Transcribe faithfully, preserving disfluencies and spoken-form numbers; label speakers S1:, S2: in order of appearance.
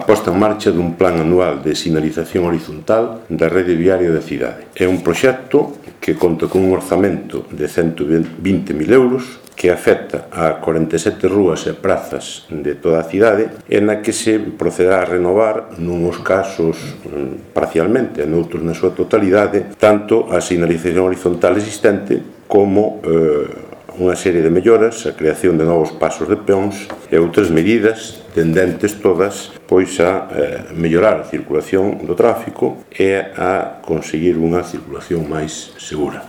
S1: posta en marcha dun plan anual de sinalización horizontal da rede viaria da cidade. É un proxecto que conta con un orzamento de cento vinte mil euros que afecta a cuarenta e sete rúas e prazas de toda a cidade e na que se procederá a renovar nuns casos parcialmente e noutros na súa totalidade tanto a sinalización horizontal existente como eh, unha serie de melloras, a creación de novos pasos de peóns e outras medidas tendentes todas pois a eh, mellorar a circulación do tráfico e a conseguir unha circulación máis segura.